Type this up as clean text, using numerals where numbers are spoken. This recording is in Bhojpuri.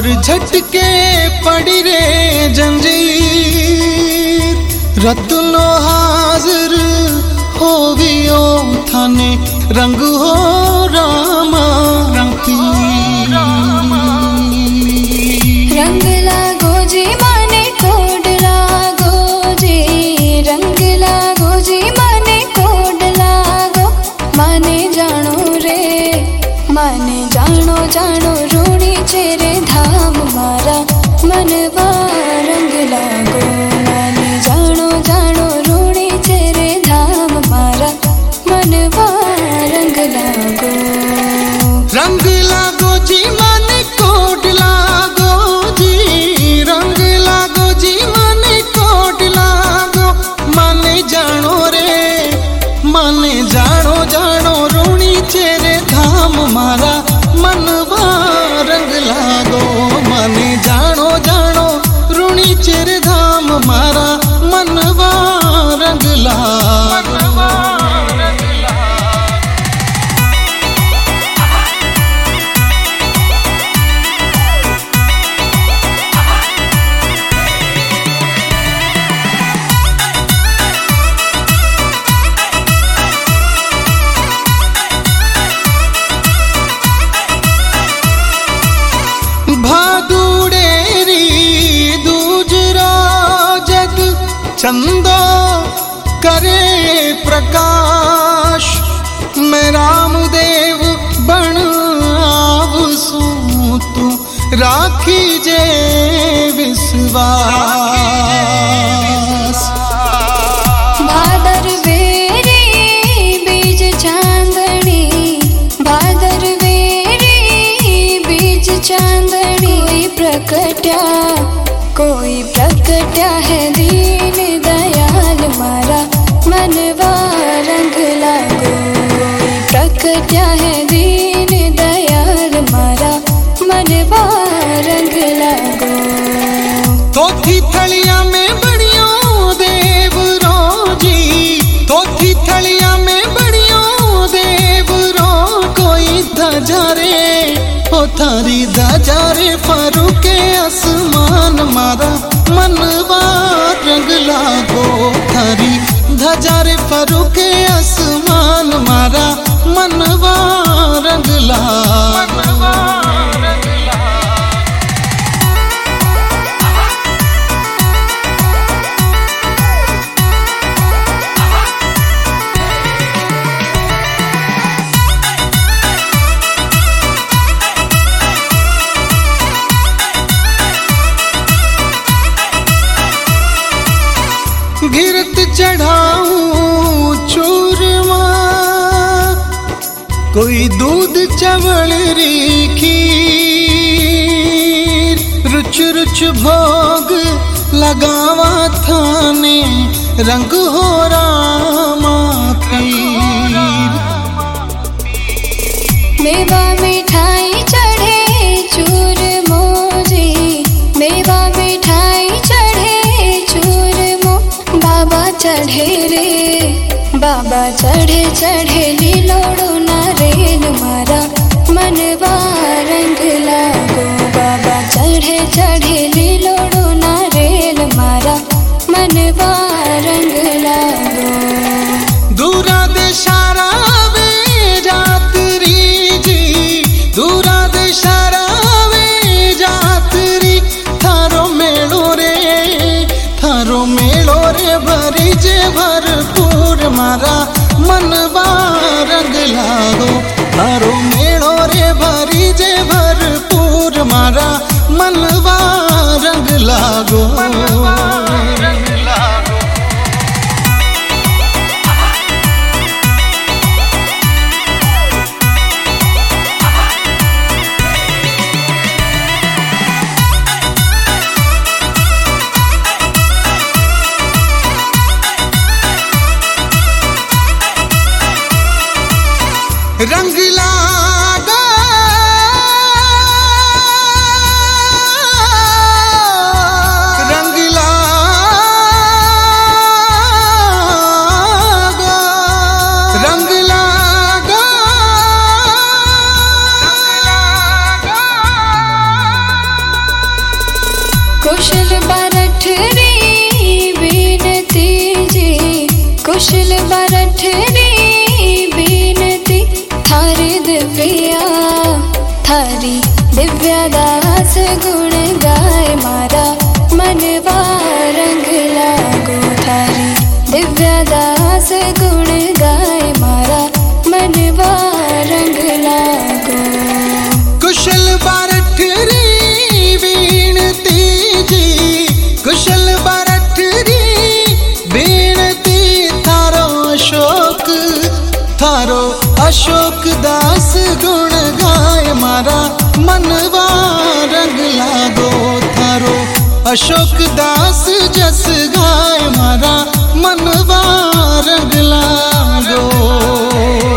और झटके पड़ी रे जंजीर रतनो हाजिर हो वियो थाने रंग हो रामा रंग लागो जी माने कोड लागो जी रंग लागो जी माने कोड लागो माने जानो रे माने जानो जानो रूणी चेरे धाम मारा मनवा रंग लागो माने जानो जानो रूणी चेरे धाम मारा मनवा रंग लागो जी माने कोड लागो जी रंग लागो जी माने कोड लागो माने जानो रे माने जानो जानो रूणी चेरे धाम मारा मनवा रंग लागो माने जानो जानो रूणी चेरे धाम मारा मनवा रंग लागो चंदो करे प्रकाश मैं रामदेव बन आवसू तू राखी जे विश्वास भादर वेरी बीज चांदनी भादर वेरी बीज चांदनी कोई प्रकट्या है दीन दयाल मारा मनवा रंग लागो कोई प्रकट्या है दीन दयाल मारा मनवा रंग लागो तोथी थलिया में बड़ियो देव रोजी तोथी थलिया में बड़ियो देव रो कोई धजारे ओ थारी धजारे फरुके आसमान मारा मनवा रंग लागो थारी धजारे फरुके आसमान मारा मनवा रंग लागो घिरत चढ़ाऊं चूरमा कोई दूध चवल री खीर रुच रुच भोग लगावा थाने रंग हो रामा पीर मेवा मिठाई चढ़े चूरमो जी मेवा मिठाई चढ़े चूरमो बाबा चढ़े रे बाबा चढ़े चढ़े लीलोड़ो नारेल मारा मनवा रंग लागो बाबा चढ़े चढ़े लीलोड़ो नारेल मारा मनवा रंग लागो दूरा देशारा वे जातरी जी दूरा देशारा वे जातरी थारो मेलो रे भरी जे भरपूर मारा मनवा रंग लागो थारो मेलो रे भरी जे भरपूर मारा मनवा रंग लागो रंग लागा रंग लागा रंग लागा कुशल बरठरी बीनती थारी दिव्या थारी दिव्या दास गुण गाय मारा मनवा रंग लागो थारी दिव्या दास गुण गाय मारा मनवा रंग लागो। कुशल बरठरी बीनती जी कुशल बरठरी बीनती थारो अशोक दास गुण गाय मारा मनवा रंग लागो थारो अशोक दास जस गाय मारा मनवा रंग लागो।